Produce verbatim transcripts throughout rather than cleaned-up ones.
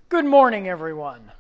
Good morning, everyone.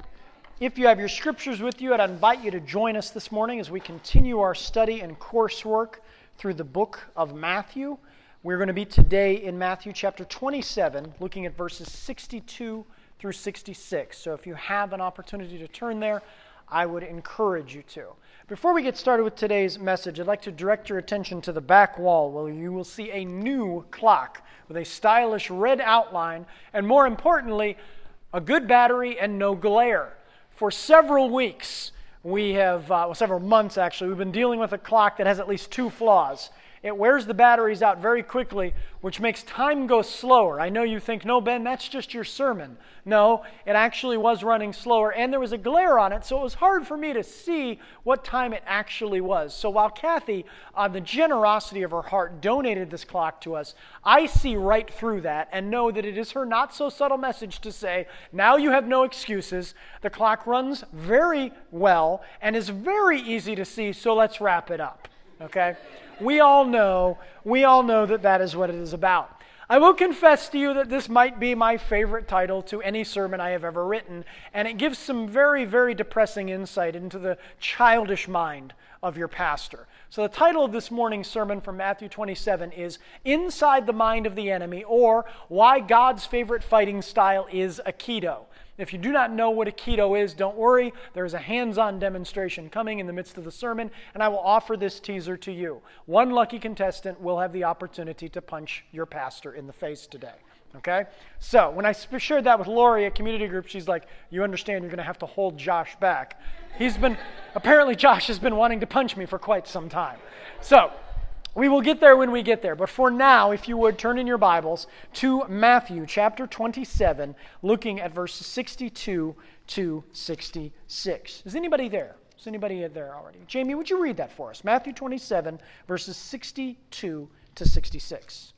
If you have your scriptures with you, I'd invite you to join us this morning as we continue our study and coursework through the book of Matthew. We're going to be today in Matthew chapter twenty-seven, looking at verses sixty-two through sixty-six. So if you have an opportunity to turn there, I would encourage you to. Before we get started with today's message, I'd like to direct your attention to the back wall where you will see a new clock with a stylish red outline and, more importantly, a good battery and no glare. For several weeks, we have, uh, well, several months actually, we've been dealing with a clock that has at least two flaws. It wears the batteries out very quickly, which makes time go slower. I know you think, no, Ben, that's just your sermon. No, it actually was running slower, and there was a glare on it, so it was hard for me to see what time it actually was. So while Kathy, on the generosity of her heart, donated this clock to us, I see right through that and know that it is her not-so-subtle message to say, now you have no excuses. The clock runs very well and is very easy to see, so let's wrap it up, okay? We all know, we all know that that is what it is about. I will confess to you that this might be my favorite title to any sermon I have ever written, and it gives some very, very depressing insight into the childish mind of your pastor. So the title of this morning's sermon from Matthew twenty-seven is Inside the Mind of the Enemy, or Why God's Favorite Fighting Style is Aikido. If you do not know what Aikido is, don't worry. There is a hands-on demonstration coming in the midst of the sermon, and I will offer this teaser to you. One lucky contestant will have the opportunity to punch your pastor in the face today. Okay? So, when I shared that with Lori at community group, she's like, you understand you're going to have to hold Josh back. He's been, apparently Josh has been wanting to punch me for quite some time. So, we will get there when we get there. But for now, if you would, turn in your Bibles to Matthew chapter twenty-seven, looking at verses sixty-two to sixty-six. Is anybody there? Is anybody there already? Jamie, would you read that for us? Matthew twenty-seven, verses sixty-two to sixty-six.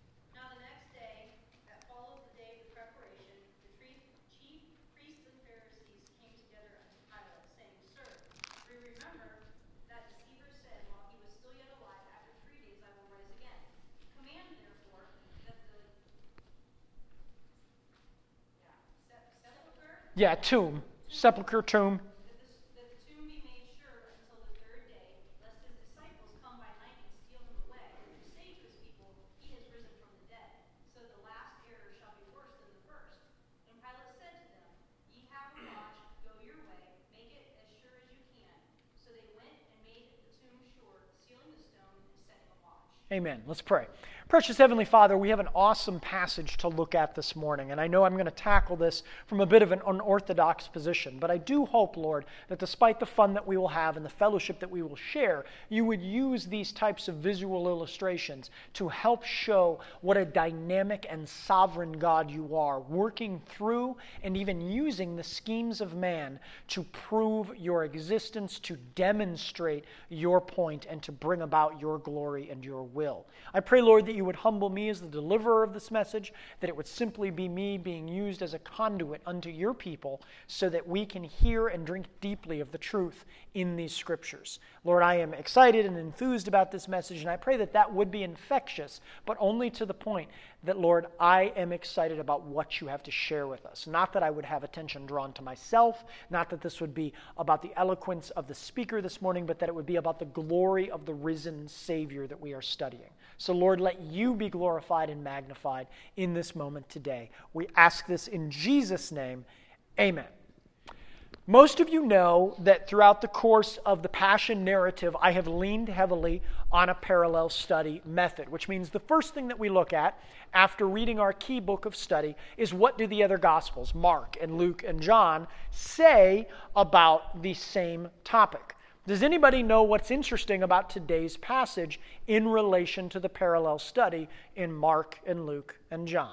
Yeah, tomb. Sepulcher, tomb. That the tomb be made sure until the third day, lest his disciples come by night and steal him away. And say to his people, he has risen from the dead. So the last error shall be worse than the first. And Pilate said to them, ye have a watch, go your way, make it as sure as you can. So they went and made the tomb sure, sealing the stone and setting a watch. Amen. Let's pray. Precious Heavenly Father, we have an awesome passage to look at this morning, and I know I'm going to tackle this from a bit of an unorthodox position, but I do hope, Lord, that despite the fun that we will have and the fellowship that we will share, you would use these types of visual illustrations to help show what a dynamic and sovereign God you are, working through and even using the schemes of man to prove your existence, to demonstrate your point, and to bring about your glory and your will. I pray, Lord, that you would humble me as the deliverer of this message, that it would simply be me being used as a conduit unto your people so that we can hear and drink deeply of the truth in these scriptures. Lord, I am excited and enthused about this message, and I pray that that would be infectious, but only to the point that, Lord, I am excited about what you have to share with us. Not that I would have attention drawn to myself, not that this would be about the eloquence of the speaker this morning, but that it would be about the glory of the risen Savior that we are studying. So, Lord, let you be glorified and magnified in this moment today. We ask this in Jesus' name. Amen. Most of you know that throughout the course of the Passion narrative, I have leaned heavily on a parallel study method, which means the first thing that we look at after reading our key book of study is what do the other Gospels, Mark and Luke and John, say about the same topic. Does anybody know what's interesting about today's passage in relation to the parallel study in Mark and Luke and John?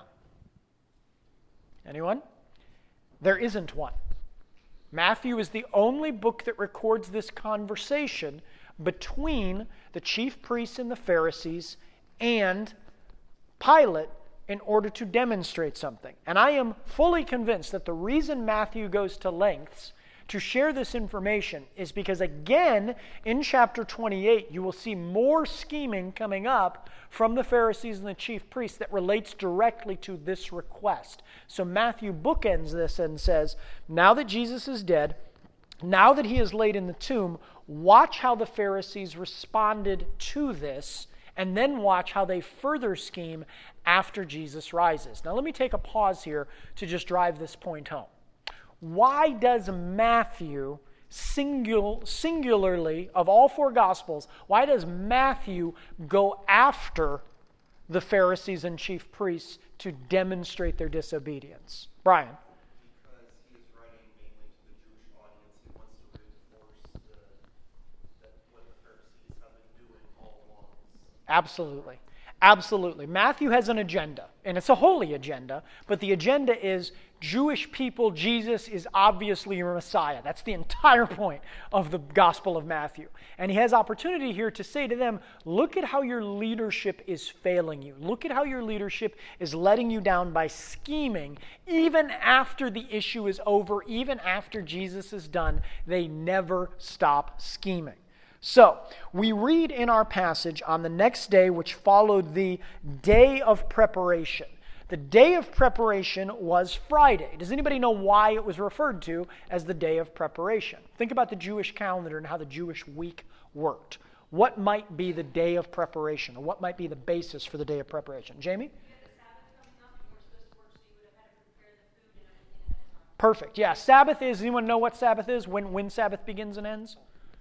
Anyone? There isn't one. Matthew is the only book that records this conversation between the chief priests and the Pharisees and Pilate in order to demonstrate something. And I am fully convinced that the reason Matthew goes to lengths to share this information is because, again, in chapter twenty-eight, you will see more scheming coming up from the Pharisees and the chief priests that relates directly to this request. So Matthew bookends this and says, now that Jesus is dead, now that he is laid in the tomb, watch how the Pharisees responded to this, and then watch how they further scheme after Jesus rises. Now let me take a pause here to just drive this point home. Why does Matthew, singul- singularly, of all four Gospels, why does Matthew go after the Pharisees and chief priests to demonstrate their disobedience? Brian? Because he is writing mainly to the Jewish audience. He wants to reinforce the, that what the Pharisees have been doing all along. Absolutely. Absolutely. Matthew has an agenda, and it's a holy agenda, but the agenda is Jewish people, Jesus is obviously your Messiah. That's the entire point of the Gospel of Matthew. And he has opportunity here to say to them, look at how your leadership is failing you. Look at how your leadership is letting you down by scheming. Even after the issue is over, even after Jesus is done, they never stop scheming. So, we read in our passage on the next day, which followed the day of preparation. The day of preparation was Friday. Does anybody know why it was referred to as the day of preparation? Think about the Jewish calendar and how the Jewish week worked. What might be the day of preparation, or what might be the basis for the day of preparation? Jamie? Perfect. Yeah, Sabbath is, anyone know what Sabbath is? When, when Sabbath begins and ends?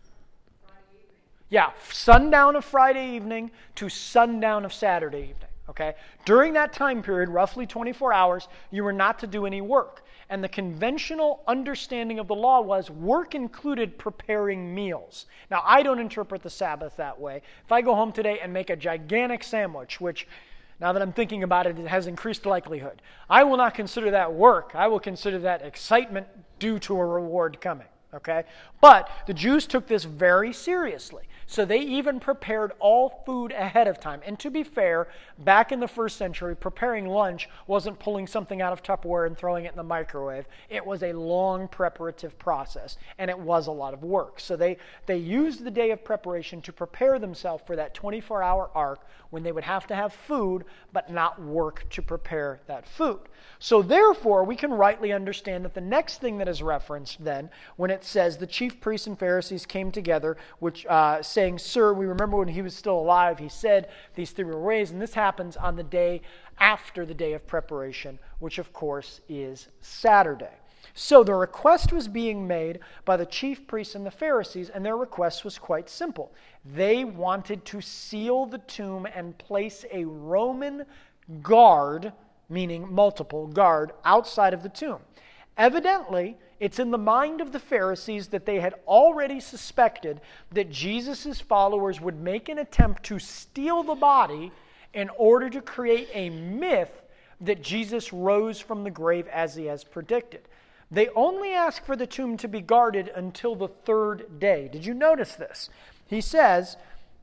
Yeah, sundown of Friday evening to sundown of Saturday evening, okay? During that time period, roughly twenty-four hours, you were not to do any work. And the conventional understanding of the law was work included preparing meals. Now, I don't interpret the Sabbath that way. If I go home today and make a gigantic sandwich, which, now that I'm thinking about it, it has increased likelihood, I will not consider that work. I will consider that excitement due to a reward coming. Okay? But the Jews took this very seriously. So they even prepared all food ahead of time. And to be fair, back in the first century, preparing lunch wasn't pulling something out of Tupperware and throwing it in the microwave. It was a long preparative process, and it was a lot of work. So they, they used the day of preparation to prepare themselves for that twenty-four hour arc when they would have to have food, but not work to prepare that food. So therefore, we can rightly understand that the next thing that is referenced then, when it says the chief priests and Pharisees came together, which uh, saying, Sir, we remember when he was still alive, he said these three were raised, and this happens on the day after the day of preparation, which of course is Saturday. So the request was being made by the chief priests and the Pharisees, and their request was quite simple. They wanted to seal the tomb and place a Roman guard, meaning multiple guard, outside of the tomb. Evidently, it's in the mind of the Pharisees that they had already suspected that Jesus' followers would make an attempt to steal the body in order to create a myth that Jesus rose from the grave as he has predicted. They only ask for the tomb to be guarded until the third day. Did you notice this? He says,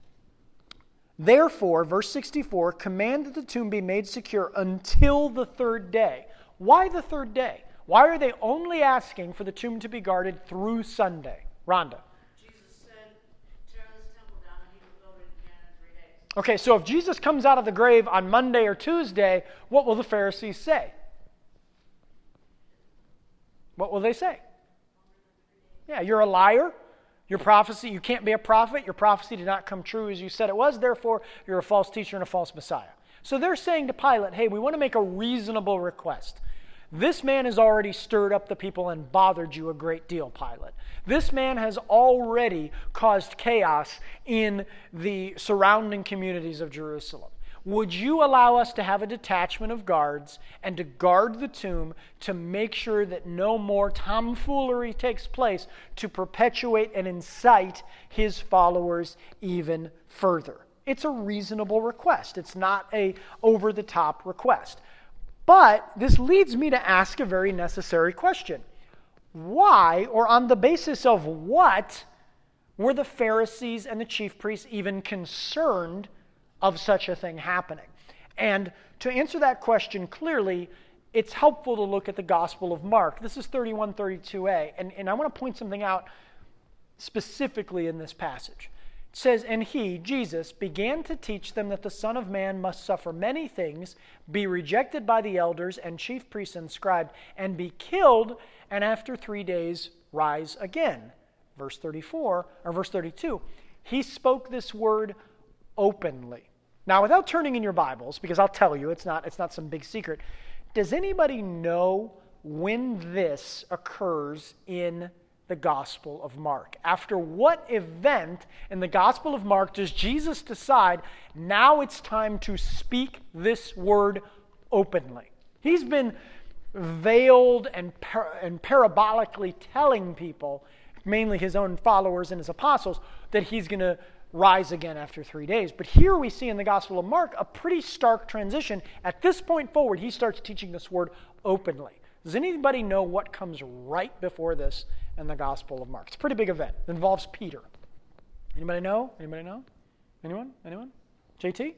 therefore, verse sixty-four, command that the tomb be made secure until the third day. Why the third day? Why are they only asking for the tomb to be guarded through Sunday? Rhonda. Jesus said, tear this temple down and he will build it again in three days. Okay, so if Jesus comes out of the grave on Monday or Tuesday, what will the Pharisees say? What will they say? Yeah, you're a liar. Your prophecy, you can't be a prophet. Your prophecy did not come true as you said it was. Therefore, you're a false teacher and a false Messiah. So they're saying to Pilate, hey, we want to make a reasonable request. This man has already stirred up the people and bothered you a great deal, Pilate. This man has already caused chaos in the surrounding communities of Jerusalem. Would you allow us to have a detachment of guards and to guard the tomb to make sure that no more tomfoolery takes place to perpetuate and incite his followers even further? It's a reasonable request. It's not a over-the-top request. But this leads me to ask a very necessary question. Why, or on the basis of what, were the Pharisees and the chief priests even concerned of such a thing happening? And to answer that question clearly, it's helpful to look at the Gospel of Mark. This is thirty-one thirty-two a, and, and I want to point something out specifically in this passage. It says, and he, Jesus, began to teach them that the Son of Man must suffer many things, be rejected by the elders and chief priests and scribes, and be killed, and after three days rise again. Verse thirty-four, or verse thirty-two, he spoke this word openly. Now, without turning in your Bibles, because I'll tell you, it's not, it's not some big secret, does anybody know when this occurs in the Gospel of Mark? After what event in the Gospel of Mark does Jesus decide, now it's time to speak this word openly? He's been veiled and, par- and parabolically telling people, mainly his own followers and his apostles, that he's going to rise again after three days. But here we see in the Gospel of Mark a pretty stark transition. At this point forward, he starts teaching this word openly. Does anybody know what comes right before this in the Gospel of Mark? It's a pretty big event. It involves Peter. Anybody know? Anybody know? Anyone? Anyone? J T?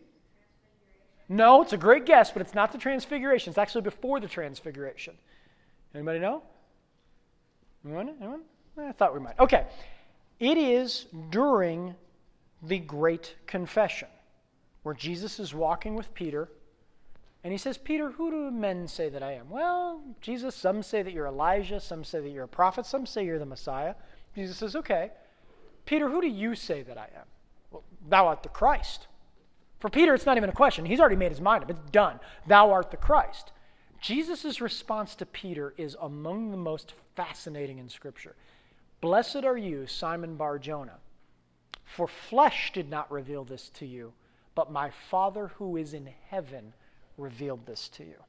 No, it's a great guess, but it's not the Transfiguration. It's actually before the Transfiguration. Anybody know? Anyone? Anyone? I thought we might. Okay. It is during the Great Confession, where Jesus is walking with Peter, and he says, Peter, who do men say that I am? Well, Jesus, some say that you're Elijah, some say that you're a prophet, some say you're the Messiah. Jesus says, okay. Peter, who do you say that I am? Well, thou art the Christ. For Peter, it's not even a question. He's already made his mind up. It's done. Thou art the Christ. Jesus' response to Peter is among the most fascinating in Scripture. Blessed are you, Simon Bar-Jonah, for flesh did not reveal this to you, but my Father who is in heaven revealed this to you.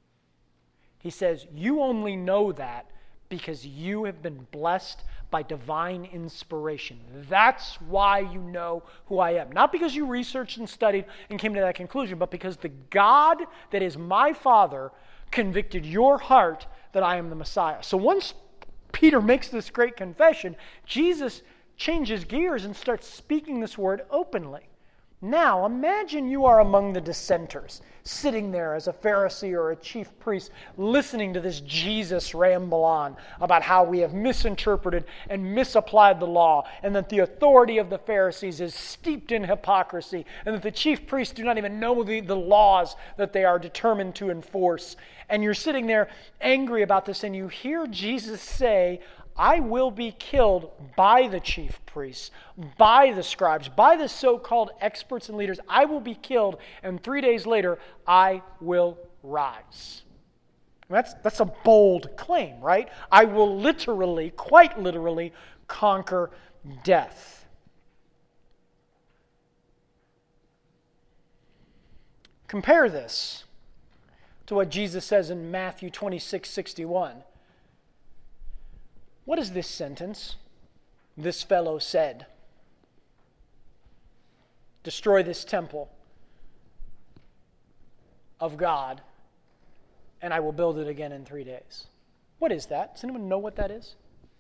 He says, you only know that because you have been blessed by divine inspiration. That's why you know who I am. Not because you researched and studied and came to that conclusion, but because the God that is my Father convicted your heart that I am the Messiah. So once Peter makes this great confession, Jesus changes gears and starts speaking this word openly. Now, imagine you are among the dissenters, sitting there as a Pharisee or a chief priest, listening to this Jesus ramble on about how we have misinterpreted and misapplied the law, and that the authority of the Pharisees is steeped in hypocrisy, and that the chief priests do not even know the, the laws that they are determined to enforce. And you're sitting there angry about this, and you hear Jesus say, I will be killed by the chief priests, by the scribes, by the so-called experts and leaders. I will be killed, and three days later, I will rise. That's, that's a bold claim, right? I will literally, quite literally, conquer death. Compare this to what Jesus says in Matthew twenty-six sixty-one. What is this sentence? This fellow said, destroy this temple of God, and I will build it again in three days. What is that? Does anyone know what that is?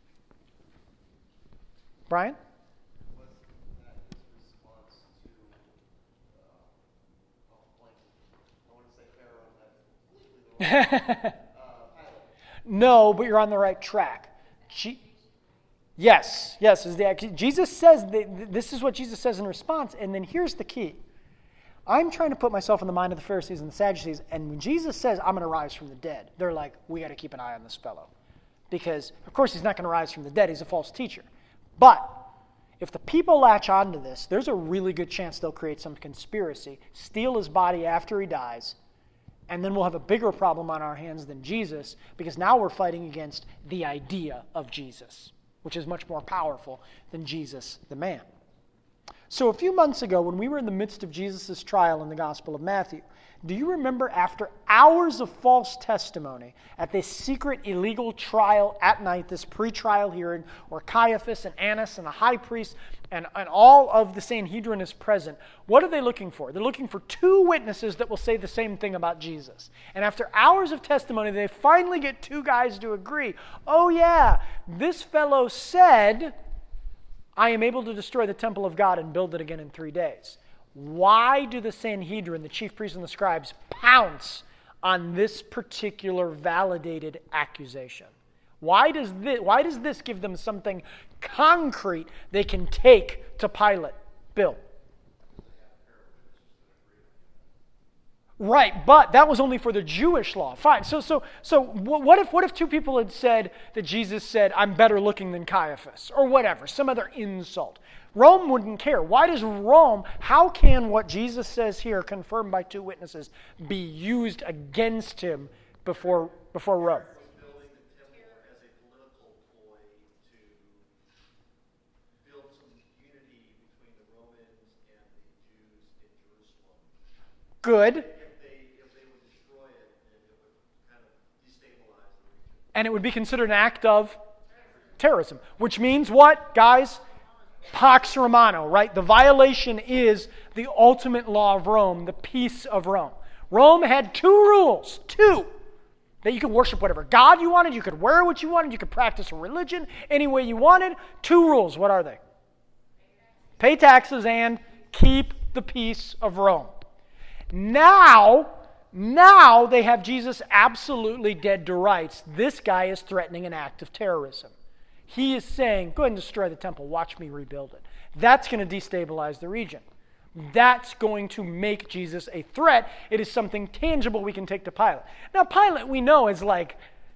Brian? Was that his response to, uh, oh, blank. I want to say Pharaoh, that's completely the wrong. uh, Pilate. No, but you're on the right track. Je- yes, yes. Is the, Jesus says, that, this is what Jesus says in response, and then here's the key. I'm trying to put myself in the mind of the Pharisees and the Sadducees, and when Jesus says, I'm going to rise from the dead, they're like, we got to keep an eye on this fellow. Because, of course, he's not going to rise from the dead. He's a false teacher. But if the people latch onto this, there's a really good chance they'll create some conspiracy, steal his body after he dies, and then we'll have a bigger problem on our hands than Jesus, because now we're fighting against the idea of Jesus, which is much more powerful than Jesus the man. So a few months ago, when we were in the midst of Jesus' trial in the Gospel of Matthew, do you remember after hours of false testimony at this secret illegal trial at night, this pre-trial hearing, where Caiaphas and Annas and the high priest and, and all of the Sanhedrin is present, what are they looking for? They're looking for two witnesses that will say the same thing about Jesus. And after hours of testimony, they finally get two guys to agree. Oh yeah, this fellow said, I am able to destroy the temple of God and build it again in three days. Why do the Sanhedrin, the chief priests and the scribes, pounce on this particular validated accusation? Why does this, why does this give them something concrete they can take to Pilate? Bill. Right, but that was only for the Jewish law. Fine. So, so, so, what if, what if two people had said that Jesus said, "I'm better looking than Caiaphas," or whatever, some other insult? Rome wouldn't care. Why does Rome? How can what Jesus says here, confirmed by two witnesses, be used against him before before Rome? Building the temple as a political ploy to build some unity between the Romans and the Jews in Jerusalem. Good. And it would be considered an act of terrorism, which means what, guys? Pax Romana, right? The violation is the ultimate law of Rome, the peace of Rome. Rome had two rules, two, that you could worship whatever God you wanted, you could wear what you wanted, you could practice a religion any way you wanted. Two rules, what are they? Pay taxes and keep the peace of Rome. Now, Now they have Jesus absolutely dead to rights. This guy is threatening an act of terrorism. He is saying, go ahead and destroy the temple. Watch me rebuild it. That's going to destabilize the region. That's going to make Jesus a threat. It is something tangible we can take to Pilate. Now, Pilate, we know, is like,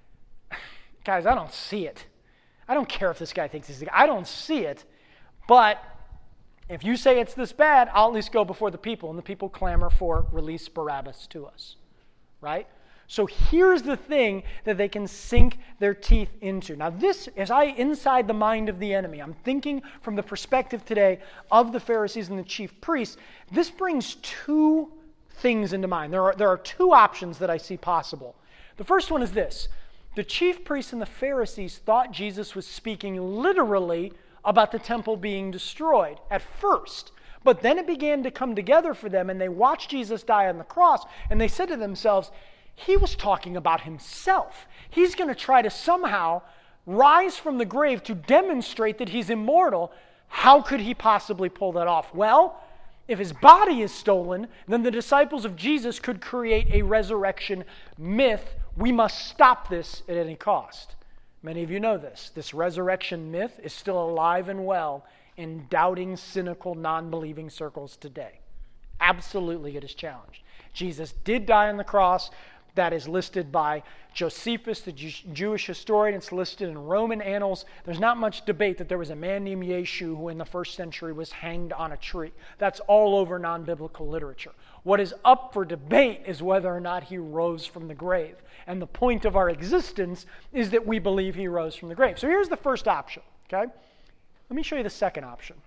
guys, I don't see it. I don't care if this guy thinks he's the guy. I don't see it. But if you say it's this bad, I'll at least go before the people, and the people clamor for release Barabbas to us, right? So here's the thing that they can sink their teeth into. Now this, as I inside the mind of the enemy, I'm thinking from the perspective today of the Pharisees and the chief priests, this brings two things into mind. There are, there are two options that I see possible. The first one is this. The chief priests and the Pharisees thought Jesus was speaking literally about the temple being destroyed at first. But then it began to come together for them, and they watched Jesus die on the cross, and they said to themselves, he was talking about himself. He's going to try to somehow rise from the grave to demonstrate that he's immortal. How could he possibly pull that off? Well, if his body is stolen, then the disciples of Jesus could create a resurrection myth. We must stop this at any cost. Many of you know this. This resurrection myth is still alive and well in doubting, cynical, non-believing circles today. Absolutely, it is challenged. Jesus did die on the cross. That is listed by Josephus, the Jew- Jewish historian. It's listed in Roman annals. There's not much debate that there was a man named Yeshu who in the first century was hanged on a tree. That's all over non-biblical literature. What is up for debate is whether or not he rose from the grave. And the point of our existence is that we believe he rose from the grave. So here's the first option, okay? Let me show you the second option.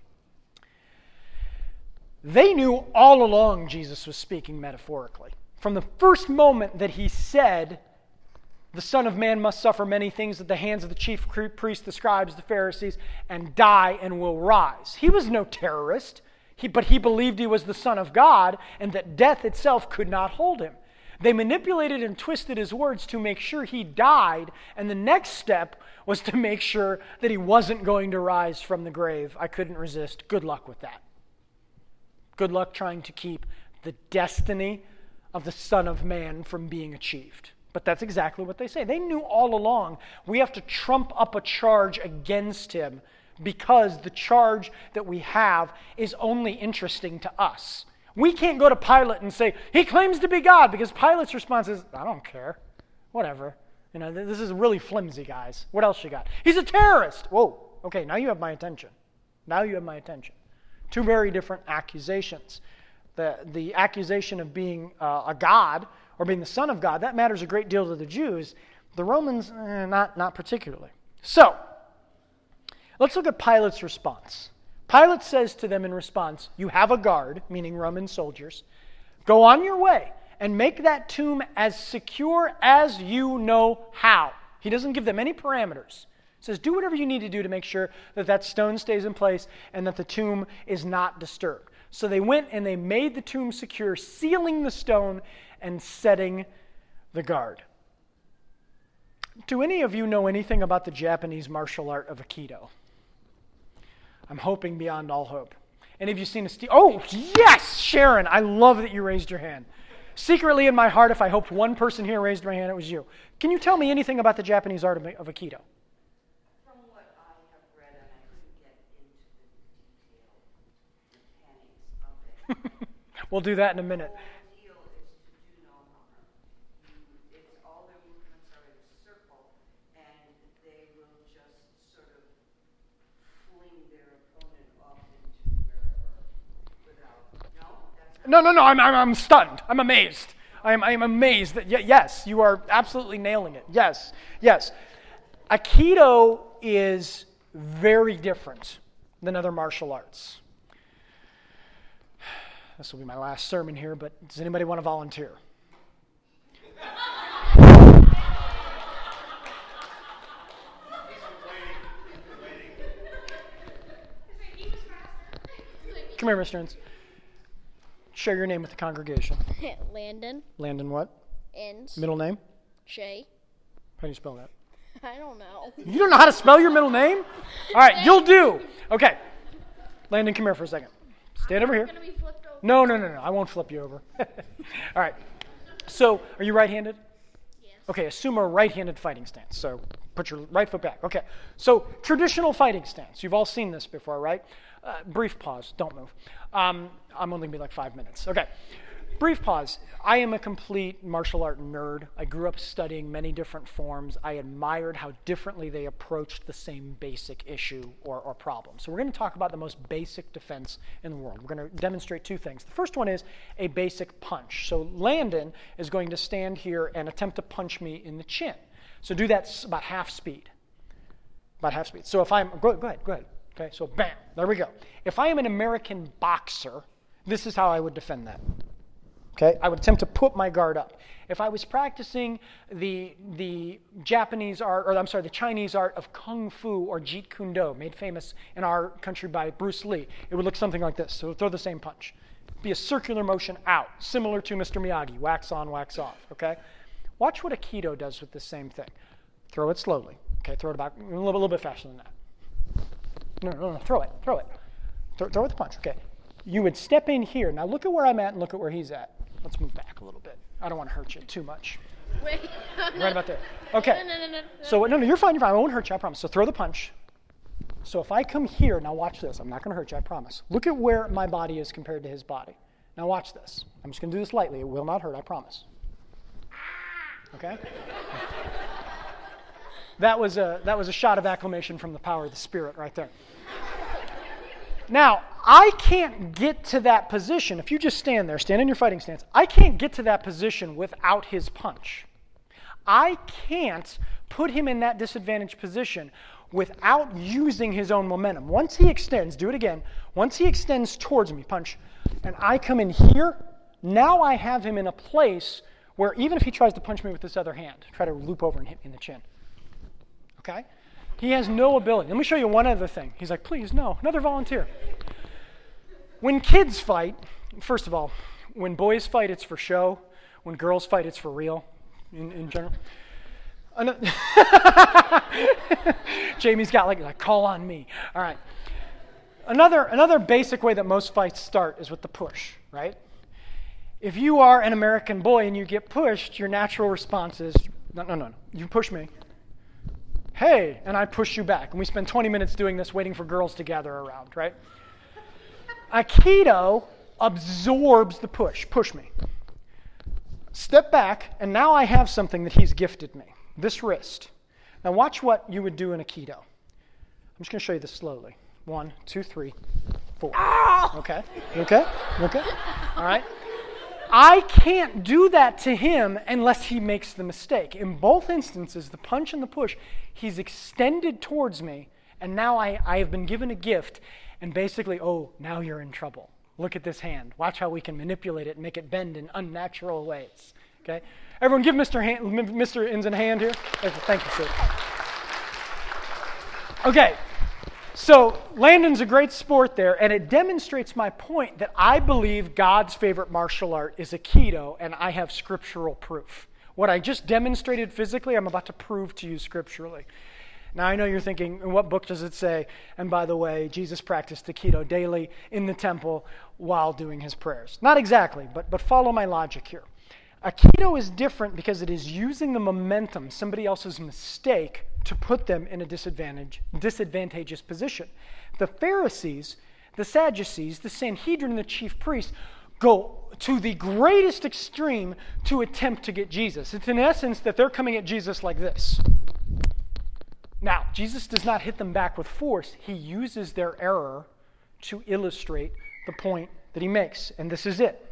They knew all along Jesus was speaking metaphorically. From the first moment that he said, the Son of Man must suffer many things at the hands of the chief priests, the scribes, the Pharisees, and die and will rise. He was no terrorist, he, but he believed he was the Son of God and that death itself could not hold him. They manipulated and twisted his words to make sure he died, and the next step was to make sure that he wasn't going to rise from the grave. I couldn't resist. Good luck with that. Good luck trying to keep the destiny of the Son of Man from being achieved. But that's exactly what they say. They knew all along we have to trump up a charge against him because the charge that we have is only interesting to us. We can't go to Pilate and say, he claims to be God, because Pilate's response is, I don't care. Whatever. You know, this is really flimsy, guys. What else you got? He's a terrorist. Whoa. Okay, now you have my attention. Now you have my attention. Two very different accusations. The, the accusation of being uh, a god or being the Son of God, that matters a great deal to the Jews. The Romans, eh, not, not particularly. So, let's look at Pilate's response. Pilate says to them in response, you have a guard, meaning Roman soldiers. Go on your way and make that tomb as secure as you know how. He doesn't give them any parameters. He says, do whatever you need to do to make sure that that stone stays in place and that the tomb is not disturbed. So they went and they made the tomb secure, sealing the stone and setting the guard. Do any of you know anything about the Japanese martial art of Aikido? I'm hoping beyond all hope. Any of you seen a steel? Oh, yes, Sharon. I love that you raised your hand. Secretly in my heart, if I hoped one person here raised their hand, it was you. Can you tell me anything about the Japanese art of, of Aikido? From what I have read, and I couldn't get into the detailed mechanics of it. We'll do that in a minute. The whole deal is to do no harm. You, it's all their movements are in a circle, and they will just sort of fling their opponent off into wherever without. No, that's No, not no, no, I'm, I'm, I'm stunned. I'm amazed. I am, I am amazed that, y- yes, you are absolutely nailing it. Yes, yes. Aikido is very different than other martial arts. This will be my last sermon here, but does anybody want to volunteer? Come here, Mister Inns. Share your name with the congregation. Landon, Landon what? Inns, Middle name? Shay. How do you spell that? I don't know. You don't know how to spell your middle name? All right, you'll do. Okay. Landon, come here for a second. Stand over here. Gonna be flipped over. No, no, no, no. I won't flip you over. All right. So, are you right-handed? Yes. Okay, assume a right-handed fighting stance. So, put your right foot back. Okay. So, traditional fighting stance. You've all seen this before, right? Uh, brief pause. Don't move. Um, I'm only going to be like five minutes. Okay. Brief pause. I am a complete martial art nerd. I grew up studying many different forms. I admired how differently they approached the same basic issue or, or problem. So we're going to talk about the most basic defense in the world. We're going to demonstrate two things. The first one is a basic punch. So Landon is going to stand here and attempt to punch me in the chin. So do that s- about half speed. About half speed. So if I'm, go, go ahead, go ahead. Okay, so bam, there we go. If I am an American boxer, this is how I would defend that. Okay, I would attempt to put my guard up. If I was practicing the the Japanese art, or I'm sorry, the Chinese art of Kung Fu or Jeet Kune Do, made famous in our country by Bruce Lee, it would look something like this. So throw the same punch. Be a circular motion out, similar to Mister Miyagi, wax on, wax off, okay? Watch what Aikido does with the same thing. Throw it slowly, okay? Throw it about a little, a little bit faster than that. No, no, no, throw it, throw it. Throw, throw it with the punch, okay? You would step in here. Now look at where I'm at and look at where he's at. Let's move back a little bit. I don't want to hurt you too much. Wait. Right about there. Okay. No, no, no, no. So, no, no, you're fine, you're fine. I won't hurt you, I promise. So throw the punch. So if I come here, now watch this. I'm not going to hurt you, I promise. Look at where my body is compared to his body. Now watch this. I'm just going to do this lightly. It will not hurt, I promise. Okay? That was a, that was a shot of acclamation from the power of the Spirit right there. Now, I can't get to that position. If you just stand there, stand in your fighting stance, I can't get to that position without his punch. I can't put him in that disadvantaged position without using his own momentum. Once he extends, do it again, once he extends towards me, punch, and I come in here, now I have him in a place where even if he tries to punch me with this other hand, try to loop over and hit me in the chin. Okay? He has no ability. Let me show you one other thing. He's like, please, no, another volunteer. When kids fight, first of all, when boys fight, it's for show. When girls fight, it's for real, in, in general. Ano- Jamie's got like, like, call on me. All right. Another, another basic way that most fights start is with the push, right? If you are an American boy and you get pushed, your natural response is, no, no, no, no. You push me. Hey, and I push you back. And we spend twenty minutes doing this waiting for girls to gather around, right? Aikido absorbs the push. Push me. Step back, and now I have something that he's gifted me. This wrist. Now watch what you would do in Aikido. I'm just going to show you this slowly. One, two, three, four. Okay? You okay? You okay? All right? I can't do that to him unless he makes the mistake. In both instances, the punch and the push, he's extended towards me, and now I, I have been given a gift, and basically, oh, now you're in trouble. Look at this hand. Watch how we can manipulate it and make it bend in unnatural ways. Okay? Everyone give Mister Hand, Mister Inns a hand here. Thank you, sir. Okay. So Landon's a great sport there, and it demonstrates my point that I believe God's favorite martial art is Aikido, and I have scriptural proof. What I just demonstrated physically, I'm about to prove to you scripturally. Now, I know you're thinking, in what book does it say? And by the way, Jesus practiced Aikido daily in the temple while doing his prayers. Not exactly, but, but follow my logic here. Aikido is different because it is using the momentum, somebody else's mistake, to put them in a disadvantage, disadvantageous position. The Pharisees, the Sadducees, the Sanhedrin, and the chief priests go to the greatest extreme to attempt to get Jesus. It's in essence that they're coming at Jesus like this. Now, Jesus does not hit them back with force. He uses their error to illustrate the point that he makes, and this is it.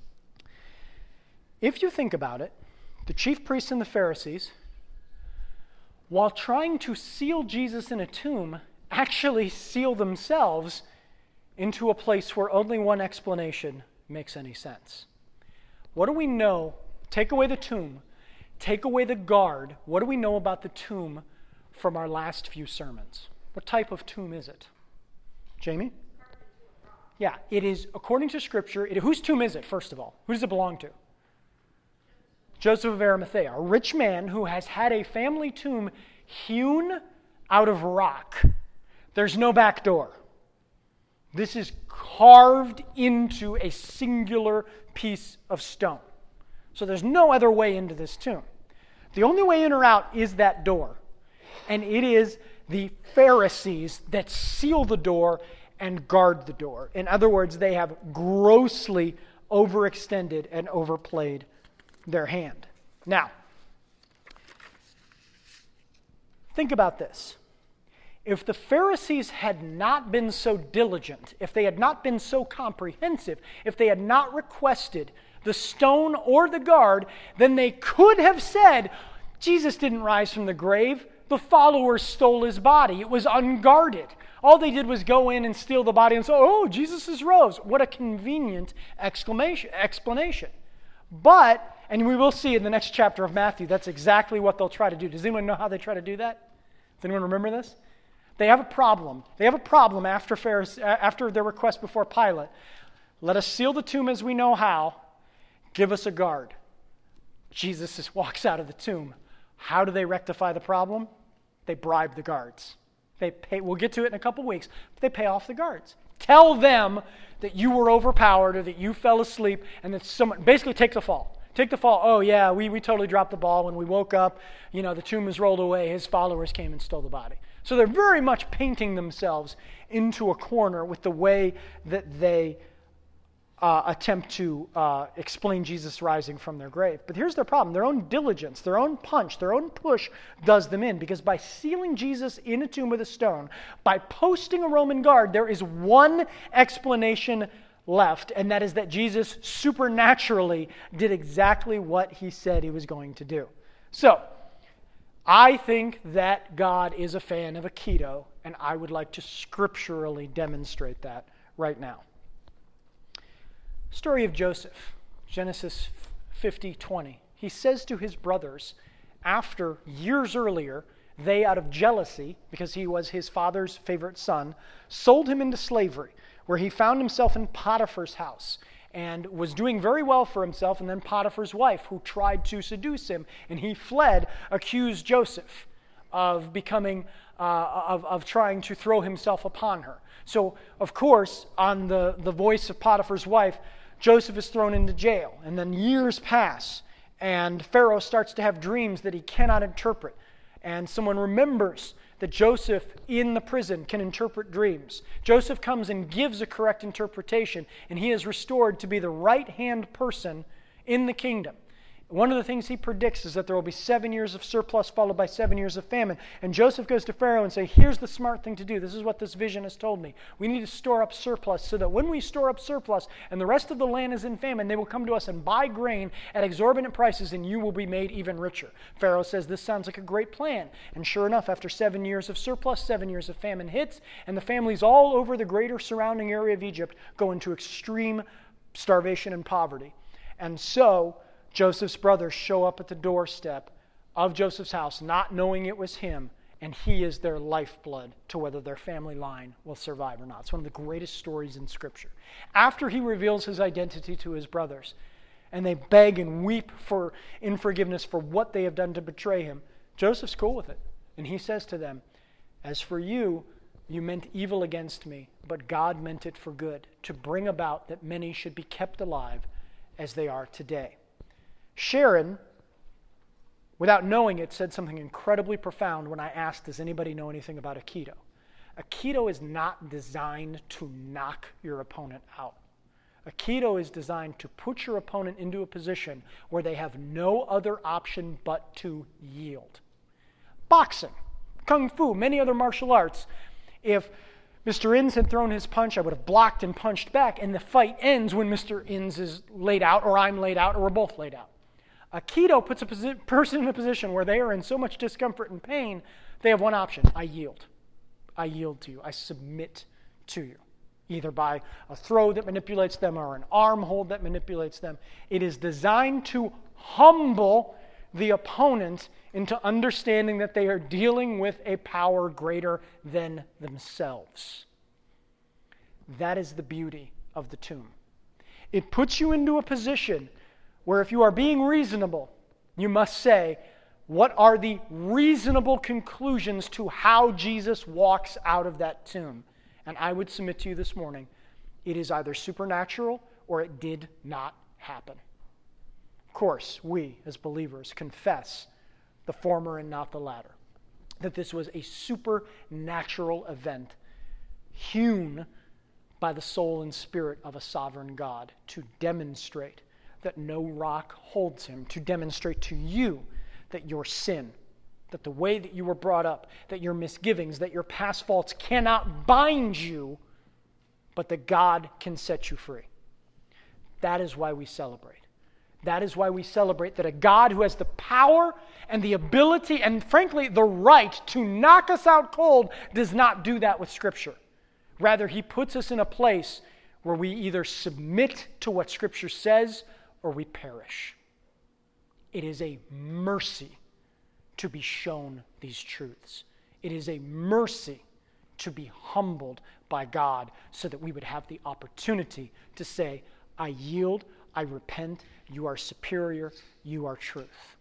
If you think about it, the chief priests and the Pharisees, while trying to seal Jesus in a tomb, actually seal themselves into a place where only one explanation makes any sense. What do we know? Take away the tomb, take away the guard. What do we know about the tomb from our last few sermons? What type of tomb is it? Jamie? Yeah, it is, according to Scripture, it, whose tomb is it, first of all? Who does it belong to? Joseph of Arimathea, a rich man who has had a family tomb hewn out of rock. There's no back door. This is carved into a singular piece of stone. So there's no other way into this tomb. The only way in or out is that door. And it is the Pharisees that seal the door and guard the door. In other words, they have grossly overextended and overplayed their hand. Now, think about this. If the Pharisees had not been so diligent, if they had not been so comprehensive, if they had not requested the stone or the guard, then they could have said, Jesus didn't rise from the grave. The followers stole his body. It was unguarded. All they did was go in and steal the body and say, oh, Jesus is rose. What a convenient exclamation, explanation. But, and we will see in the next chapter of Matthew, that's exactly what they'll try to do. Does anyone know how they try to do that? Does anyone remember this? They have a problem. They have a problem after, Pharise- after their request before Pilate. Let us seal the tomb as we know how. Give us a guard. Jesus just walks out of the tomb. How do they rectify the problem? They bribe the guards. They pay. We'll get to it in a couple weeks. But they pay off the guards. Tell them that you were overpowered or that you fell asleep and that someone, basically take the fall. Take the fall. Oh yeah, we, we totally dropped the ball. When we woke up, you know, the tomb was rolled away. His followers came and stole the body. So they're very much painting themselves into a corner with the way that they uh, attempt to uh, explain Jesus rising from their grave. But here's their problem. Their own diligence, their own punch, their own push does them in. Because by sealing Jesus in a tomb with a stone, by posting a Roman guard, there is one explanation left, and that is that Jesus supernaturally did exactly what he said he was going to do. So, I think that God is a fan of Aikido, and I would like to scripturally demonstrate that right now. Story of Joseph, Genesis fifty twenty. He says to his brothers, after years earlier, they, out of jealousy, because he was his father's favorite son, sold him into slavery, where he found himself in Potiphar's house and was doing very well for himself. And then Potiphar's wife, who tried to seduce him, and he fled, accused Joseph of becoming, uh, of, of trying to throw himself upon her. So, of course, on the, the voice of Potiphar's wife, Joseph is thrown into jail. And then years pass, and Pharaoh starts to have dreams that he cannot interpret. And someone remembers that Joseph in the prison can interpret dreams. Joseph comes and gives a correct interpretation, and he is restored to be the right-hand person in the kingdom. One of the things he predicts is that there will be seven years of surplus followed by seven years of famine. And Joseph goes to Pharaoh and says, here's the smart thing to do. This is what this vision has told me. We need to store up surplus so that when we store up surplus and the rest of the land is in famine, they will come to us and buy grain at exorbitant prices, and you will be made even richer. Pharaoh says, this sounds like a great plan. And sure enough, after seven years of surplus, seven years of famine hits, and the families all over the greater surrounding area of Egypt go into extreme starvation and poverty. And so Joseph's brothers show up at the doorstep of Joseph's house, not knowing it was him, and he is their lifeblood to whether their family line will survive or not. It's one of the greatest stories in Scripture. After he reveals his identity to his brothers, and they beg and weep for in forgiveness for what they have done to betray him, Joseph's cool with it. And he says to them, as for you, you meant evil against me, but God meant it for good, to bring about that many should be kept alive as they are today. Sharon, without knowing it, said something incredibly profound when I asked, does anybody know anything about Aikido? Aikido is not designed to knock your opponent out. Aikido is designed to put your opponent into a position where they have no other option but to yield. Boxing, Kung Fu, many other martial arts. If Mister Inns had thrown his punch, I would have blocked and punched back, and the fight ends when Mister Inns is laid out, or I'm laid out, or we're both laid out. Aikido puts a posi- person in a position where they are in so much discomfort and pain, they have one option. I yield. I yield to you. I submit to you, either by a throw that manipulates them or an arm hold that manipulates them. It is designed to humble the opponent into understanding that they are dealing with a power greater than themselves. That is the beauty of the tomb. It puts you into a position where if you are being reasonable, you must say, what are the reasonable conclusions to how Jesus walks out of that tomb? And I would submit to you this morning, it is either supernatural or it did not happen. Of course, we as believers confess the former and not the latter, that this was a supernatural event hewn by the soul and spirit of a sovereign God to demonstrate that no rock holds him, to demonstrate to you that your sin, that the way that you were brought up, that your misgivings, that your past faults cannot bind you, but that God can set you free. That is why we celebrate. That is why we celebrate that a God who has the power and the ability and, frankly, the right to knock us out cold does not do that with Scripture. Rather, he puts us in a place where we either submit to what Scripture says or we perish. It is a mercy to be shown these truths. It is a mercy to be humbled by God so that we would have the opportunity to say, I yield, I repent, you are superior, you are truth.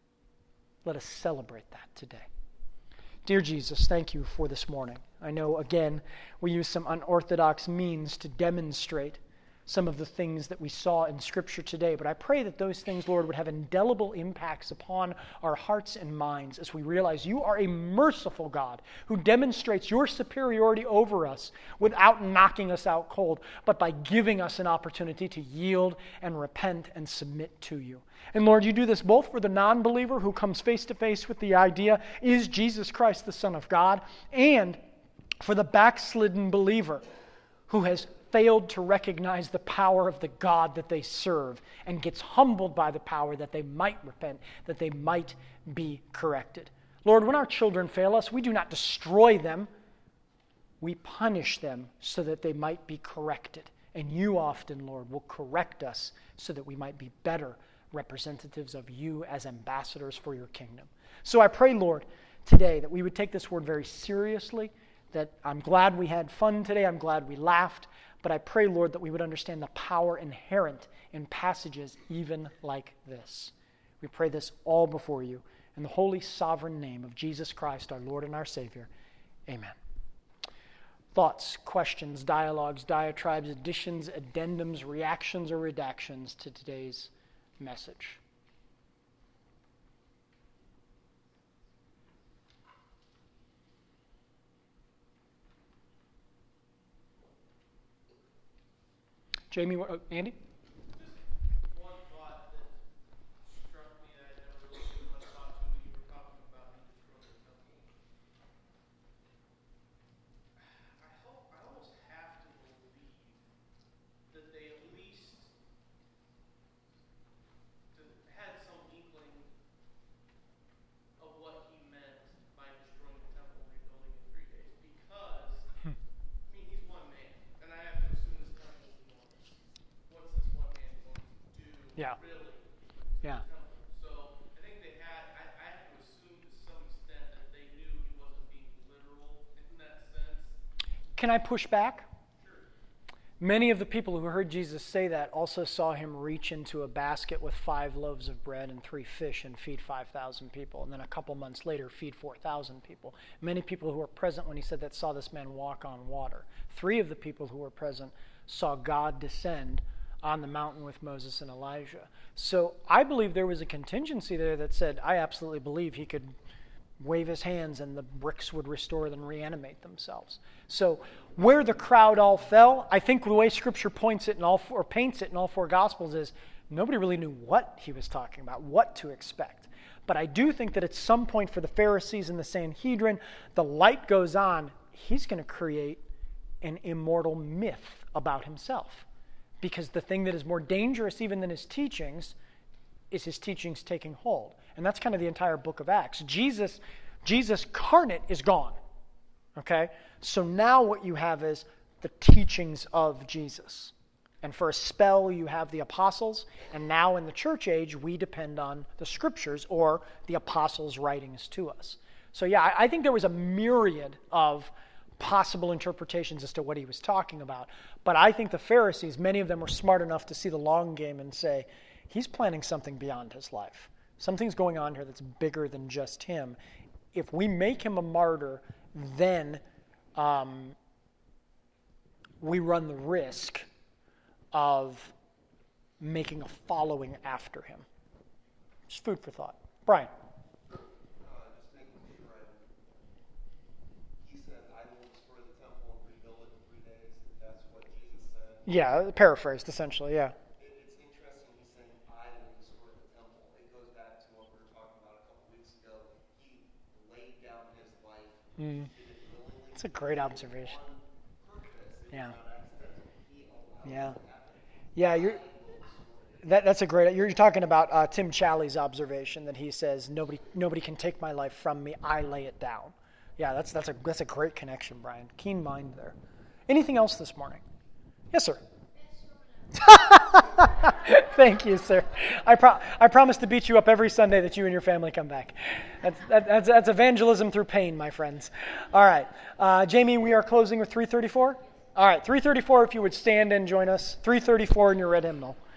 Let us celebrate that today. Dear Jesus, thank you for this morning. I know, again, we use some unorthodox means to demonstrate some of the things that we saw in Scripture today, but I pray that those things, Lord, would have indelible impacts upon our hearts and minds as we realize you are a merciful God who demonstrates your superiority over us without knocking us out cold, but by giving us an opportunity to yield and repent and submit to you. And Lord, you do this both for the non-believer who comes face to face with the idea, is Jesus Christ the Son of God, and for the backslidden believer who has failed to recognize the power of the God that they serve and gets humbled by the power that they might repent, that they might be corrected. Lord, when our children fail us, we do not destroy them. We punish them so that they might be corrected. And you often, Lord, will correct us so that we might be better representatives of you as ambassadors for your kingdom. So I pray, Lord, today that we would take this word very seriously, that I'm glad we had fun today, I'm glad we laughed, but I pray, Lord, that we would understand the power inherent in passages even like this. We pray this all before you in the holy sovereign name of Jesus Christ, our Lord and our Savior. Amen. Thoughts, questions, dialogues, diatribes, additions, addendums, reactions, or redactions to today's message? Jamie, what, oh, Andy? Just one thought that struck me that I never really given much thought to when you were talking about he destroyed the temple. I hope, I almost have to believe that they at least had some inkling of what he meant by destroying the temple and rebuilding in three days. Because, I mean, he's one man, and I have to assume this temple is enormous. What's this one man going to do? Yeah. Really? Yeah. So I think they had, I, I have to assume to some extent that they knew he wasn't being literal in that sense. Can I push back? Many of the people who heard Jesus say that also saw him reach into a basket with five loaves of bread and three fish and feed five thousand people, and then a couple months later feed four thousand people. Many people who were present when he said that saw this man walk on water. Three of the people who were present saw God descend on the mountain with Moses and Elijah. So I believe there was a contingency there that said, I absolutely believe he could wave his hands and the bricks would restore and reanimate themselves. So where the crowd all fell, I think the way Scripture points it in all four, or paints it in all four Gospels is nobody really knew what he was talking about, what to expect. But I do think that at some point for the Pharisees and the Sanhedrin, the light goes on. He's going to create an immortal myth about himself. Because the thing that is more dangerous even than his teachings is his teachings taking hold. And that's kind of the entire book of Acts. Jesus, Jesus carnate is gone. Okay? So now what you have is the teachings of Jesus. And for a spell, you have the apostles. And now in the church age, we depend on the scriptures or the apostles' writings to us. So yeah, I, I think there was a myriad of possible interpretations as to what he was talking about. But I think the Pharisees, many of them were smart enough to see the long game and say, he's planning something beyond his life. Something's going on here that's bigger than just him. If we make him a martyr, then um, we run the risk of making a following after him. Just food for thought. Brian. Uh, just making sure I, he said, I will destroy the temple and rebuild it in three days. That's what Jesus said. Yeah, paraphrased essentially, yeah. It, it's interesting he's saying, I will destroy the temple. It goes back to what we were talking about a couple weeks ago. He laid down his life. Mm. Did it willingly. That's a great observation. On purpose. It Yeah. was not accidental. He allowed Yeah. it to happen. Yeah, you're, that, that's a great, you're talking about uh, Tim Challies' observation that he says, nobody nobody can take my life from me, I lay it down. Yeah, that's that's a that's a great connection, Brian. Keen mind there. Anything else this morning? Yes, sir. Thank you, sir. I pro- I promise to beat you up every Sunday that you and your family come back. That's that, that's, that's evangelism through pain, my friends. All right. Uh, Jamie, we are closing with three thirty-four? All right, three thirty-four, if you would stand and join us. three thirty-four in your red hymnal.